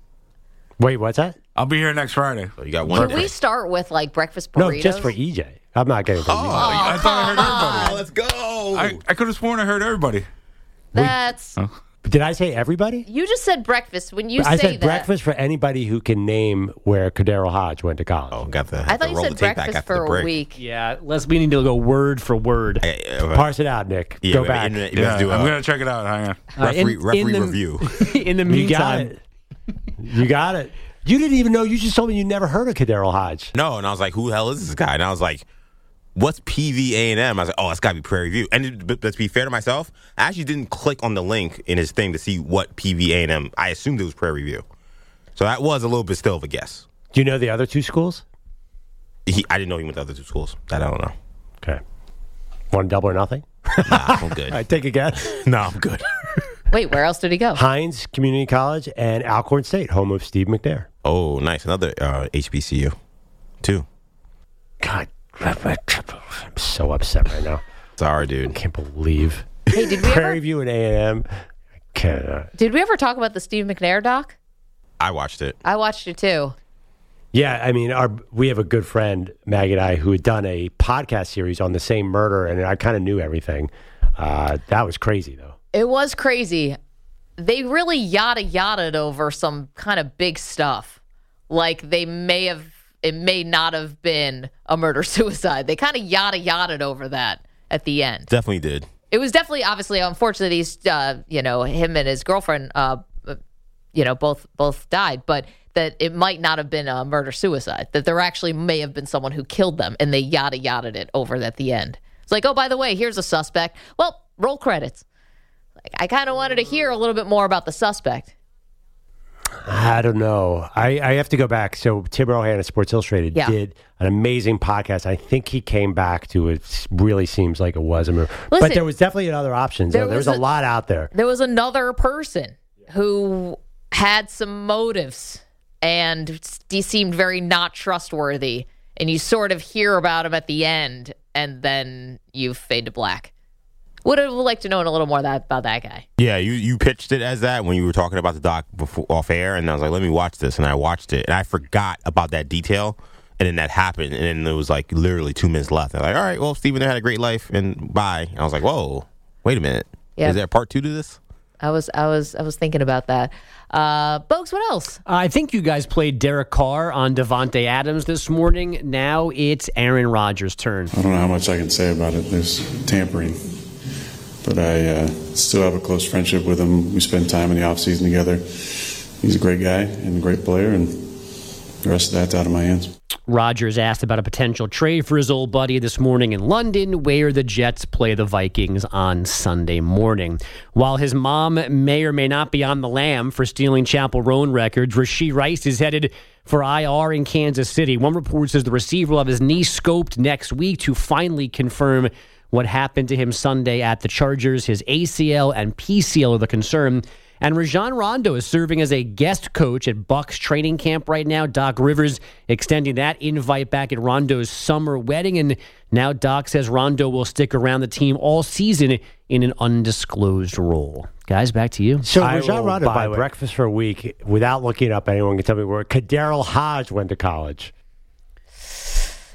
Wait, what's that? I'll be here next Friday. So you got one Can day. we start with like breakfast burritos? No, just for E J. I'm not getting for Oh, E J. I thought I heard everybody. Oh, let's go. I, I could have sworn I heard everybody. That's. Did I say everybody? You just said breakfast. When you I say said that, breakfast for anybody who can name where Kadarius Hodge went to college. Oh, got the. I thought you said breakfast for a week. Yeah, let's. We need to go word for word. Parse it out, Nick. Yeah, Go we- back. internet- Yeah, let's do I'm a going to check it out. Hang on. Uh, in- referee, referee in the- review. In the You got meantime, it. You got it. You didn't even know. You just told me you never heard of Kadarius Hodge. No, and I was like, who the hell is this guy? And I was like, what's P V A and M? I was like, oh, it's got to be Prairie View. And it, but, but to be fair to myself, I actually didn't click on the link in his thing to see what P V A and M. I assumed it was Prairie View. So that was a little bit still of a guess. Do you know the other two schools? He, I didn't know he went to other two schools. That I don't know. Okay. One double or nothing? Nah, I'm good. I take a guess. No, I'm good. Wait, where else did he go? Hines Community College and Alcorn State, home of Steve McNair. Oh, nice. Another uh, H B C U, too. God, I'm so upset right now. Sorry, I dude. can't believe. Hey, did we Prairie ever? View and A and M. I cannot. Did we ever talk about the Steve McNair doc? I watched it. I watched it too. Yeah, I mean, our we have a good friend, Maggie and I, who had done a podcast series on the same murder, and I kind of knew everything. Uh, that was crazy, though. It was crazy. They really yada yadaed over some kind of big stuff. Like they may have, it may not have been a murder suicide. They kind of yada yadaed over that at the end. Definitely did. It was definitely, obviously, unfortunately, he's, uh, you know, him and his girlfriend, uh, you know, both both died, but that it might not have been a murder suicide. That there actually may have been someone who killed them, and they yada yadaed it over at the end. It's like, oh, by the way, here's a suspect. Well, roll credits. Like, I kind of wanted to hear a little bit more about the suspect. I don't know. I, I have to go back. So Tim Rohan at Sports Illustrated Yeah. did an amazing podcast. I think he came back to it. Really seems like it was a murder. Listen, but there was definitely other options. there There, there was, was a, a- lot out there. There was another person who had some motives and he seemed very not trustworthy. And you sort of hear about him at the end, and then you fade to black. Would have liked to know a little more that, about that guy. Yeah, you, you pitched it as that when you were talking about the doc before, off air, and I was like, let me watch this, and I watched it, and I forgot about that detail, and then that happened, and then there was like literally two minutes left. I'm like, all right, well, Stephen had a great life, and bye. And I was like, whoa, wait a minute. Yeah. Is there a part two to this? I was, I was, I was thinking about that. Uh, Bogues, what else? I think you guys played Derek Carr on Devontae Adams this morning. Now it's Aaron Rodgers' turn. I don't know how much I can say about it. There's tampering. But I uh, still have a close friendship with him. We spend time in the offseason together. He's a great guy and a great player, and the rest of that's out of my hands. Rodgers asked about a potential trade for his old buddy this morning in London, where the Jets play the Vikings on Sunday morning. While his mom may or may not be on the lam for stealing Chapel Roan records, Rashee Rice is headed for I R in Kansas City. One report says the receiver will have his knee scoped next week to finally confirm what happened to him Sunday at the Chargers. His A C L and P C L are the concern. And Rajon Rondo is serving as a guest coach at Bucs training camp right now. Doc Rivers extending that invite back at Rondo's summer wedding. And now Doc says Rondo will stick around the team all season in an undisclosed role. Guys, back to you. So I Rajon will Rondo, buy by what- breakfast for a week, without looking up, anyone can tell me where Kadarius Hodge went to college.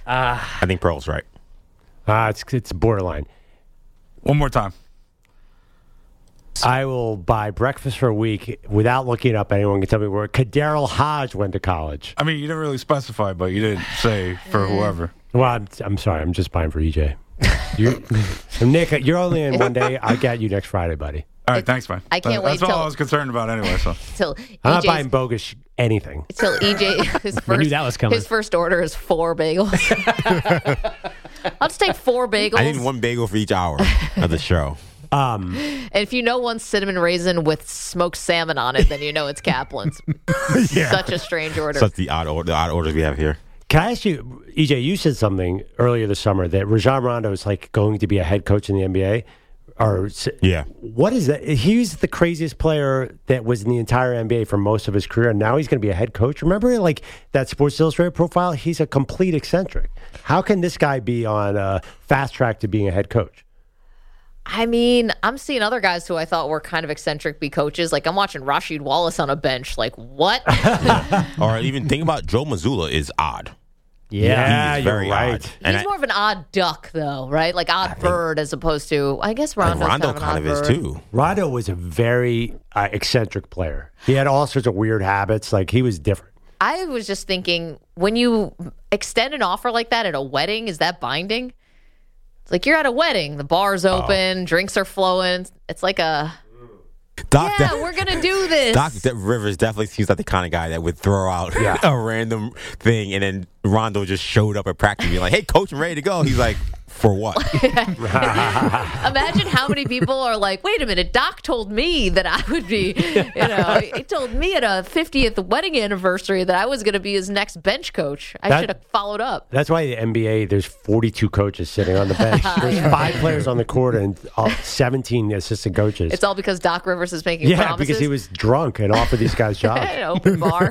Uh, I think Pearl's right. Uh, it's it's borderline. One more time. I will buy breakfast for a week without looking up. Anyone can tell me where Kadarrell Hodge went to college. I mean, you didn't really specify, but you didn't say for whoever. Well, I'm, I'm sorry. I'm just buying for E J. You, Nick, you're only in one day. I'll get you next Friday, buddy. All right, thanks, man. I can't That's wait all till- I was concerned about anyway. So Till I'm not E J's buying bogus anything. Till E J, his first, knew that was coming. His first order is four bagels. I'll just take four bagels. I need one bagel for each hour of the show. Um, And if you know one cinnamon raisin with smoked salmon on it, then you know it's Kaplan's. Yeah. Such a strange order. Such the odd, or- the odd orders we have here. Can I ask you, E J, you said something earlier this summer that Rajon Rondo is like going to be a head coach in the N B A. Or yeah, what is that? He's the craziest player that was in the entire N B A for most of his career, and now he's going to be a head coach. Remember, like that Sports Illustrated profile? He's a complete eccentric. How can this guy be on a fast track to being a head coach? I mean, I'm seeing other guys who I thought were kind of eccentric be coaches. Like I'm watching Rasheed Wallace on a bench. Like what? Or even think about Joe Mazzulla is odd. Yeah, he is very you're right. odd. And He's I- more of an odd duck, though, right? Like odd bird, as opposed to I guess Rondo's Rondo kind of, kind an of odd is bird. too. Rondo was a very uh, eccentric player. He had all sorts of weird habits. Like he was different. I was just thinking, when you extend an offer like that at a wedding, is that binding? It's like you're at a wedding, the bar's open, Oh. drinks are flowing. It's like a Doc, yeah, De- we're gonna do this. Doc De- Rivers definitely seems like the kind of guy that would throw out a random thing, and then Rondo just showed up at practice being like, "Hey, coach, I'm ready to go." He's like, "For what?" Imagine how many people are like, wait a minute, Doc told me that I would be, you know, he told me at a fiftieth wedding anniversary that I was going to be his next bench coach. I That- should have followed up. That's why the N B A, there's forty-two coaches sitting on the bench. There's five players on the court and uh, seventeen assistant coaches. It's all because Doc Rivers is making yeah, promises. because he was drunk and offered these guys jobs. An open bar.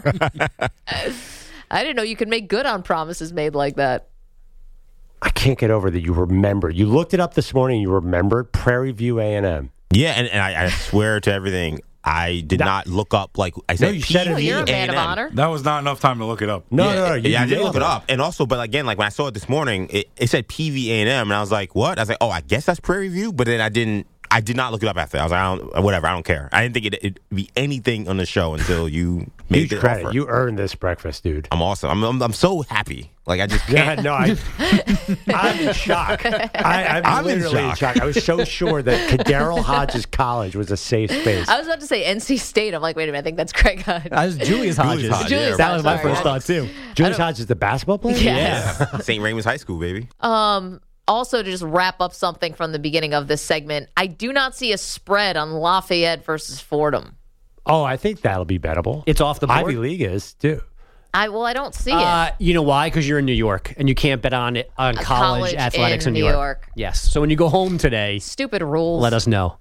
I didn't know you could make good on promises made like that. I can't get over that you remember. You looked it up this morning. You remembered Prairie View A and M. Yeah, and, and I, I swear to everything, I did not look up like I said. No, you said it. Oh, you're a man of A and M. honor. That was not enough time to look it up. No, yeah, no, no. You yeah, I did nailed look it up, and also, but again, like when I saw it this morning, it, it said P V A and M, and I was like, "What?" I was like, "Oh, I guess that's Prairie View," but then I didn't. I did not look it up after. I was like, I don't, whatever, I don't care. I didn't think it, it'd be anything on the show until you made Huge the credit. offer. You earned this breakfast, dude. I'm awesome. I'm, I'm, I'm so happy. Like I just Yeah, can't. no, I, I'm in shock. I, I'm, I'm in literally in shock. shock. I was so sure that Kadarrell Hodges College was a safe space. I was about to say N C State. I'm like, wait a minute, I think that's Craig Hunt. That was Julius Hodges. Hodges, Julius yeah, That was my Sorry. first thought, too. Julius Hodges is the basketball player? Yes. Yeah, Saint Raymond's High School, baby. Um, also, to just wrap up something from the beginning of this segment, I do not see a spread on Lafayette versus Fordham. Oh, I think that'll be bettable. It's off the board. Ivy League is, too. I well, I don't see Uh, it. you know why? Because you're in New York, and you can't bet on it on A college, college athletics in in New New York. York. Yes. So when you go home today, Stupid rules. let us know.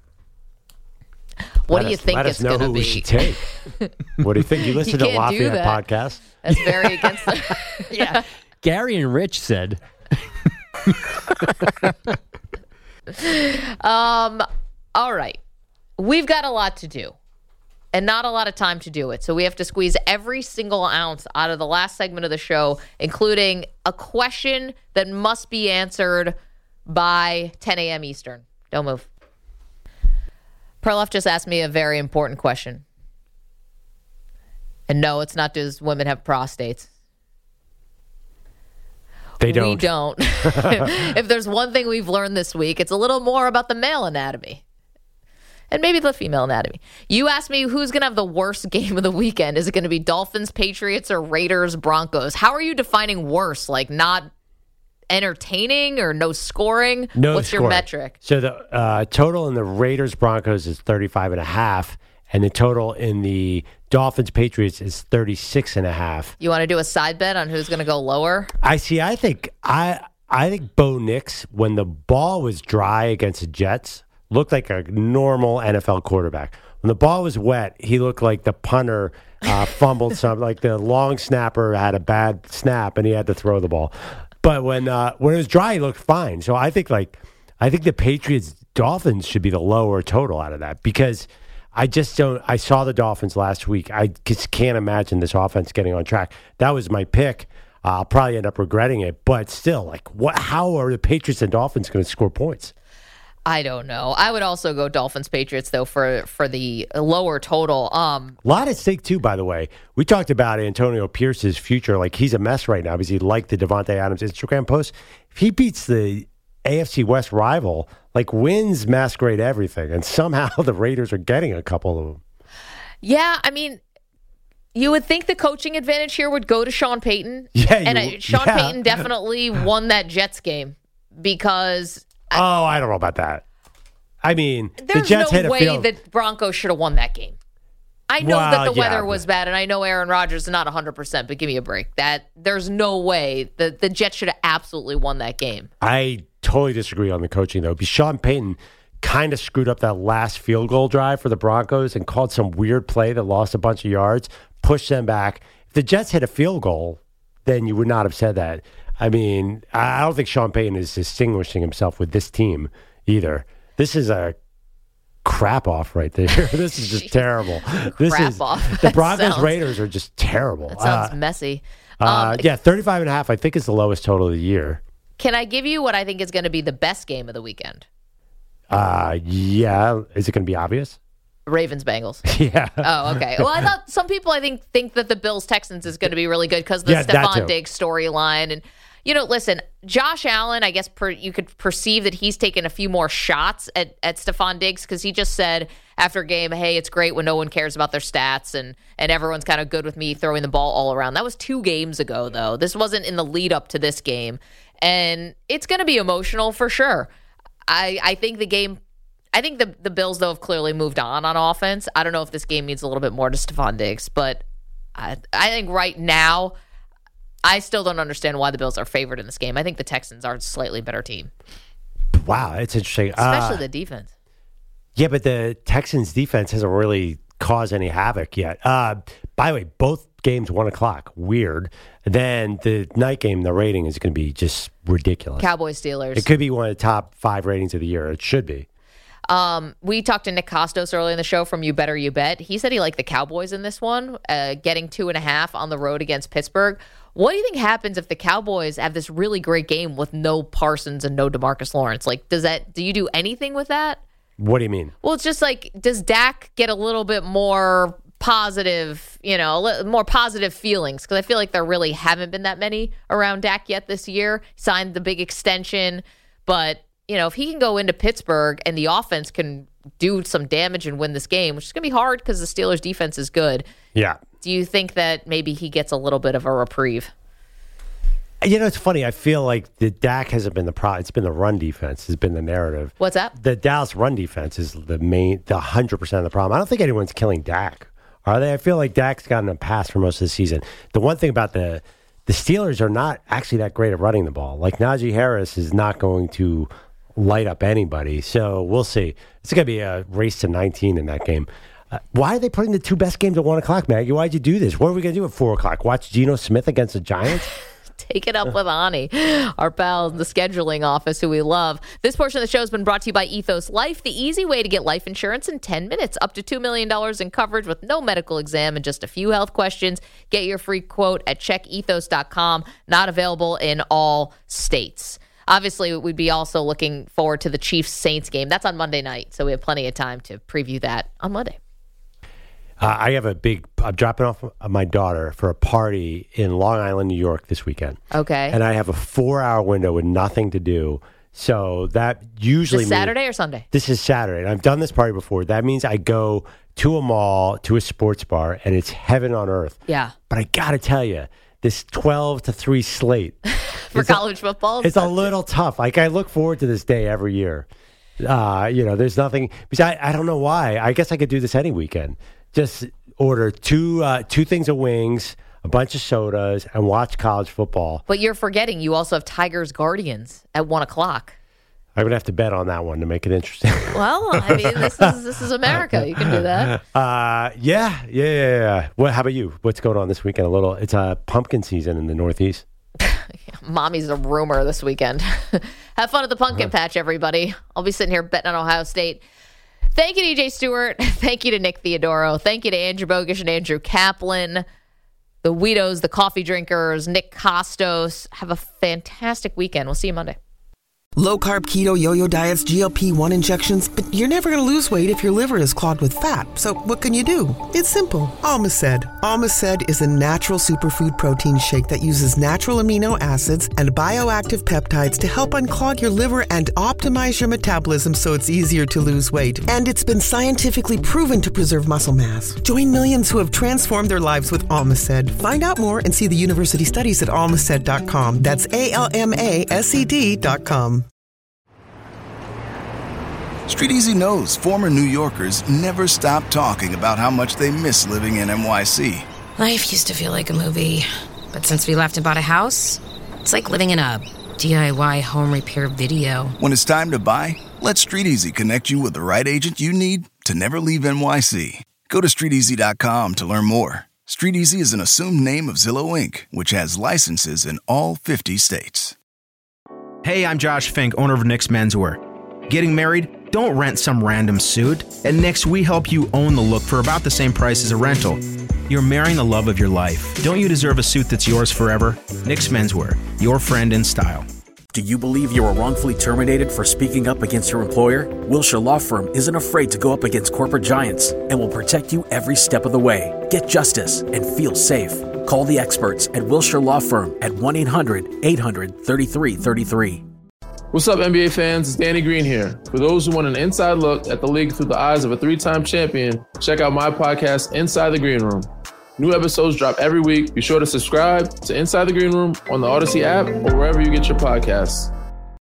What Let do you us- think let it's us know going to who we be? should take. What do you think? You listen to can't do Lafayette that. podcast? That's very against the. Yeah. Gary and Rich said. Um. All right, we've got a lot to do, and not a lot of time to do it. So we have to squeeze every single ounce out of the last segment of the show, including a question that must be answered by ten a.m. Eastern. Don't move. Perloff just asked me a very important question. And no, it's not does women have prostates. They don't. We don't. If there's one thing we've learned this week, it's a little more about the male anatomy. And maybe the female anatomy. You asked me who's going to have the worst game of the weekend. Is it going to be Dolphins, Patriots, or Raiders, Broncos? How are you defining worse? Like not entertaining or no scoring? No What's your scoring. metric? So the uh, total in the Raiders Broncos is thirty-five and a half, and the total in the Dolphins Patriots is thirty-six and a half. You want to do a side bet on who's going to go lower? I see. I think I I think Bo Nix, when the ball was dry against the Jets, looked like a normal N F L quarterback. When the ball was wet, he looked like the punter uh, fumbled something, like the long snapper had a bad snap and he had to throw the ball. But when uh, when it was dry, he looked fine. So I think like I think the Patriots Dolphins should be the lower total out of that because I just don't. I saw the Dolphins last week. I just can't imagine this offense getting on track. That was my pick. I'll probably end up regretting it. But still, like, what? How are the Patriots and Dolphins going to score points? I don't know. I would also go Dolphins Patriots though for for the lower total. Um, a lot at stake too, by the way. We talked about Antonio Pierce's future. Like, he's a mess right now because he liked the Devontae Adams Instagram post. If he beats the A F C West rival, like, wins masquerade everything, and somehow the Raiders are getting a couple of them. Yeah, I mean, you would think the coaching advantage here would go to Sean Payton. Yeah, and you, I, Sean yeah. Payton definitely won that Jets game because. Oh, I don't know about that. I mean, There's the Jets no hit a way field. that Broncos should have won that game. I know Well, that the yeah, weather but- was bad, and I know Aaron Rodgers is not one hundred percent, but give me a break. That There's no way that the Jets should have absolutely won that game. I totally disagree on the coaching, though, because Sean Payton kind of screwed up that last field goal drive for the Broncos and called some weird play that lost a bunch of yards, pushed them back. If the Jets hit a field goal, then you would not have said that. I mean, I don't think Sean Payton is distinguishing himself with this team either. This is a crap off right there. This is just terrible. This Crap is off. the That Broncos sounds- Raiders are just terrible. That sounds Uh, messy. uh, Um, yeah, thirty-five and a half I think is the lowest total of the year. Can I give you what I think is going to be the best game of the weekend? Uh, yeah, is it going to be obvious? Ravens Bengals. Yeah. Oh, okay. Well, I thought some people I think think that the Bills Texans is going to be really good because the Yeah, that Stephon too. Diggs storyline. And you know, listen, Josh Allen. I guess per, you could perceive that he's taken a few more shots at at Stephon Diggs because he just said after game, "Hey, it's great when no one cares about their stats and and everyone's kind of good with me throwing the ball all around." That was two games ago, though. This wasn't in the lead up to this game, and it's going to be emotional for sure. I I think the game. I think the the Bills, though, have clearly moved on on offense. I don't know if this game means a little bit more to Stephon Diggs, but I, I think right now, I still don't understand why the Bills are favored in this game. I think the Texans are a slightly better team, Wow, it's interesting. especially Uh, the defense. Yeah, but the Texans defense hasn't really caused any havoc yet. Uh, by the way, both games one o'clock. Weird. Then the night game, the rating is going to be just ridiculous. Cowboys Steelers. It could be one of the top five ratings of the year. It should be. Um, we talked to Nick Costos earlier in the show from You Better You Bet. He said he liked the Cowboys in this one, uh, getting two and a half on the road against Pittsburgh. What do you think happens if the Cowboys have this really great game with no Parsons and no DeMarcus Lawrence? Like, does that do you do anything with that? What do you mean? Well, it's just like, does Dak get a little bit more positive, you know, a li- more positive feelings? Because I feel like there really haven't been that many around Dak yet this year. Signed the big extension, but you know, if he can go into Pittsburgh and the offense can do some damage and win this game, which is going to be hard because the Steelers' defense is good. Yeah. Do you think that maybe he gets a little bit of a reprieve? You know, it's funny. I feel like the Dak hasn't been the problem. It's been the run defense has been the narrative. What's that? The Dallas run defense is the main, the one hundred percent of the problem. I don't think anyone's killing Dak. Are they? I feel like Dak's gotten a pass for most of the season. The one thing about the the Steelers are not actually that great at running the ball. Like, Najee Harris is not going to light up anybody. So we'll see. It's going to be a race to nineteen in that game. Uh, why are they putting the two best games at one o'clock, Maggie? Why'd you do this? What are we going to do at four o'clock? Watch Geno Smith against the Giants? Take it up with Ani, our pal in the scheduling office who we love. This portion of the show has been brought to you by Ethos Life, the easy way to get life insurance in ten minutes. Up to two million dollars in coverage with no medical exam and just a few health questions. Get your free quote at check ethos dot com. Not available in all states. Obviously, we'd be also looking forward to the Chiefs-Saints game. That's on Monday night, so we have plenty of time to preview that on Monday. Uh, I have a big, I'm dropping off my daughter for a party in Long Island, New York this weekend. Okay. And I have a four hour window with nothing to do. So that usually This means- Saturday or Sunday? This is Saturday. And I've done this party before. That means I go to a mall, to a sports bar, and it's heaven on earth. Yeah. But I got to tell you, this twelve to three slate. For it's a- college football? It's a little tough. Like, I look forward to this day every year. Uh, you know, there's nothing, because I, I don't know why. I guess I could do this any weekend. Just order two uh, two things of wings, a bunch of sodas, and watch college football. But you're forgetting you also have Tigers Guardians at one o'clock. I'm gonna have to bet on that one to make it interesting. Well, I mean, this is this is America. You can do that. Uh, yeah, yeah, yeah, yeah. What? How about you? What's going on this weekend? A little. It's a uh, pumpkin season in the Northeast. Mommy's a rumor this weekend. Have fun at the pumpkin patch, everybody. I'll be sitting here betting on Ohio State. Thank you to E J Stewart. Thank you to Nick Theodoro. Thank you to Andrew Bogish and Andrew Kaplan. the Weedos, the coffee drinkers, Nick Costos. Have a fantastic weekend. We'll see you Monday. Low carb, keto, yo-yo diets, G L P one injections, but you're never going to lose weight if your liver is clogged with fat. So what can you do? It's simple. Almaced. Almaced is a natural superfood protein shake that uses natural amino acids and bioactive peptides to help unclog your liver and optimize your metabolism so it's easier to lose weight. And it's been scientifically proven to preserve muscle mass. Join millions who have transformed their lives with Almaced. Find out more and see the university studies at almaced dot com. That's A L M A S E D dot com. StreetEasy knows former New Yorkers never stop talking about how much they miss living in N Y C. Life used to feel like a movie, but since we left and bought a house, it's like living in a D I Y home repair video. When it's time to buy, let StreetEasy connect you with the right agent you need to never leave N Y C. Go to street easy dot com to learn more. StreetEasy is an assumed name of Zillow Incorporated, which has licenses in all fifty states. Hey, I'm Josh Fink, owner of Nick's Menswear. Getting married? Don't rent some random suit. At Nick's, we help you own the look for about the same price as a rental. You're marrying the love of your life. Don't you deserve a suit that's yours forever? Nick's Menswear, your friend in style. Do you believe you were wrongfully terminated for speaking up against your employer? Wilshire Law Firm isn't afraid to go up against corporate giants and will protect you every step of the way. Get justice and feel safe. Call the experts at Wilshire Law Firm at one eight hundred eight hundred thirty-three thirty-three. What's up, N B A fans? It's Danny Green here. For those who want an inside look at the league through the eyes of a three-time champion, check out my podcast, Inside the Green Room. New episodes drop every week. Be sure to subscribe to Inside the Green Room on the Odyssey app or wherever you get your podcasts.